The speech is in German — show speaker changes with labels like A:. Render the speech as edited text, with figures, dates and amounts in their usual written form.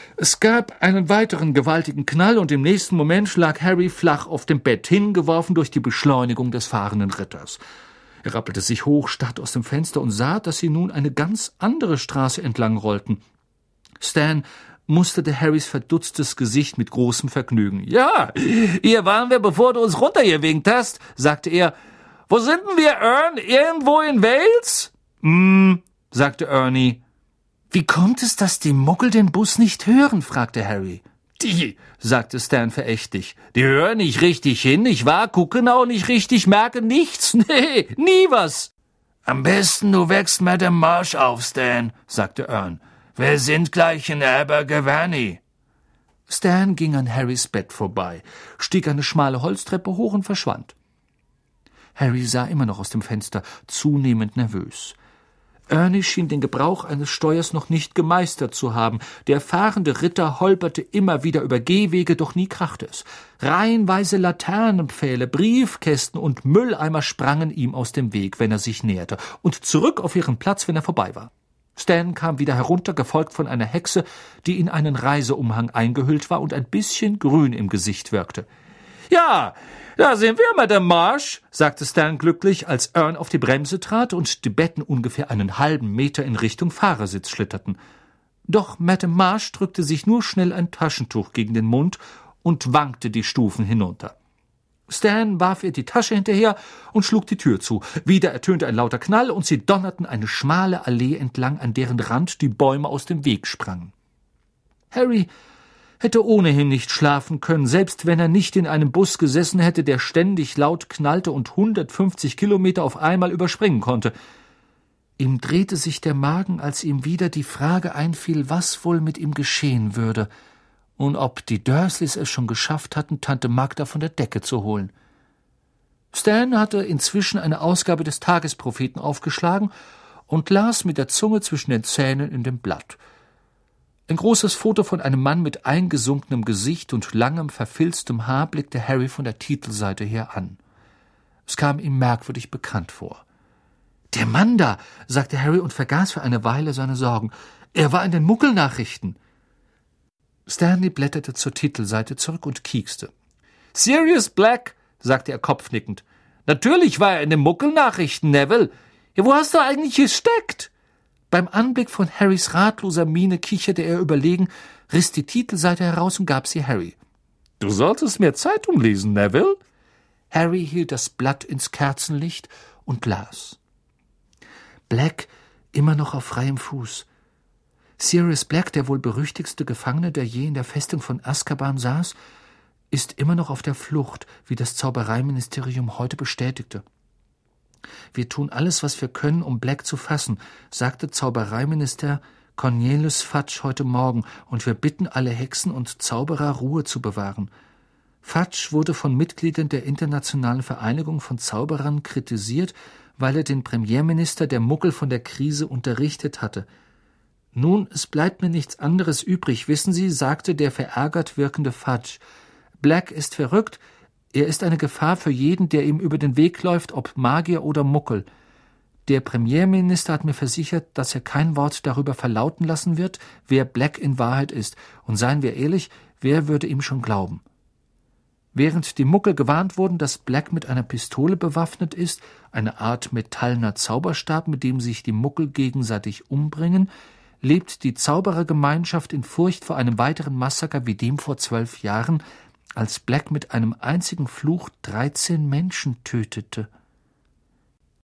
A: Es gab einen weiteren gewaltigen Knall und im nächsten Moment lag Harry flach auf dem Bett, hingeworfen durch die Beschleunigung des fahrenden Ritters. Er rappelte sich hoch, starrte aus dem Fenster und sah, dass sie nun eine ganz andere Straße entlang rollten. Stan musterte Harrys verdutztes Gesicht mit großem Vergnügen. »Ja, hier waren wir, bevor du uns runtergewinkt hast«, sagte er. »Wo sind denn wir, Ern? Irgendwo in Wales?« sagte Ernie. »Wie kommt es, dass die Muggel den Bus nicht hören?« fragte Harry. »Die«, sagte Stan verächtlich, »die hören nicht richtig hin, nicht wahr? Gucken auch nicht richtig, merken nichts. Nee, nie was.« »Am besten du wächst Madame Marsh auf, Stan«, sagte Ern. »Wir sind gleich in Abergavenny.« Stan ging an Harrys Bett vorbei, stieg eine schmale Holztreppe hoch und verschwand. Harry sah immer noch aus dem Fenster, zunehmend nervös. Ernie schien den Gebrauch eines Steuers noch nicht gemeistert zu haben. Der fahrende Ritter holperte immer wieder über Gehwege, doch nie krachte es. Reihenweise Laternenpfähle, Briefkästen und Mülleimer sprangen ihm aus dem Weg, wenn er sich näherte, und zurück auf ihren Platz, wenn er vorbei war. Stan kam wieder herunter, gefolgt von einer Hexe, die in einen Reiseumhang eingehüllt war und ein bisschen grün im Gesicht wirkte. »Ja, da sind wir, Madame Marsh«, sagte Stan glücklich, als Ern auf die Bremse trat und die Betten ungefähr einen halben Meter in Richtung Fahrersitz schlitterten. Doch Madame Marsh drückte sich nur schnell ein Taschentuch gegen den Mund und wankte die Stufen hinunter. Stan warf ihr die Tasche hinterher und schlug die Tür zu. Wieder ertönte ein lauter Knall und sie donnerten eine schmale Allee entlang, an deren Rand die Bäume aus dem Weg sprangen. Harry hätte ohnehin nicht schlafen können, selbst wenn er nicht in einem Bus gesessen hätte, der ständig laut knallte und 150 Kilometer auf einmal überspringen konnte. Ihm drehte sich der Magen, als ihm wieder die Frage einfiel, was wohl mit ihm geschehen würde und ob die Dursleys es schon geschafft hatten, Tante Magda von der Decke zu holen. Stan hatte inzwischen eine Ausgabe des Tagespropheten aufgeschlagen und las mit der Zunge zwischen den Zähnen in dem Blatt. Ein großes Foto von einem Mann mit eingesunkenem Gesicht und langem, verfilztem Haar blickte Harry von der Titelseite her an. Es kam ihm merkwürdig bekannt vor. »Der Mann da«, sagte Harry und vergaß für eine Weile seine Sorgen. »Er war in den Muggelnachrichten.« Stanley blätterte zur Titelseite zurück und kiekste. »Sirius Black«, sagte er kopfnickend. »Natürlich war er in den Muggelnachrichten, Neville. Ja, wo hast du eigentlich gesteckt?« Beim Anblick von Harrys ratloser Miene kicherte er überlegen, riss die Titelseite heraus und gab sie Harry. »Du solltest mehr Zeitung lesen, Neville.« Harry hielt das Blatt ins Kerzenlicht und las. Black immer noch auf freiem Fuß. Sirius Black, der wohl berüchtigste Gefangene, der je in der Festung von Azkaban saß, ist immer noch auf der Flucht, wie das Zaubereiministerium heute bestätigte. »Wir tun alles, was wir können, um Black zu fassen«, sagte Zaubereiminister Cornelius Fudge heute Morgen, und wir bitten alle Hexen und Zauberer, Ruhe zu bewahren. Fudge wurde von Mitgliedern der Internationalen Vereinigung von Zauberern kritisiert, weil er den Premierminister der Muggel von der Krise unterrichtet hatte. »Nun, es bleibt mir nichts anderes übrig, wissen Sie«, sagte der verärgert wirkende Fudge. »Black ist verrückt. Er ist eine Gefahr für jeden, der ihm über den Weg läuft, ob Magier oder Muggel. Der Premierminister hat mir versichert, dass er kein Wort darüber verlauten lassen wird, wer Black in Wahrheit ist. Und seien wir ehrlich, wer würde ihm schon glauben?« Während die Muggel gewarnt wurden, dass Black mit einer Pistole bewaffnet ist, eine Art metallener Zauberstab, mit dem sich die Muggel gegenseitig umbringen, lebt die Zauberergemeinschaft in Furcht vor einem weiteren Massaker wie dem vor 12 Jahren, als Black mit einem einzigen Fluch 13 Menschen tötete.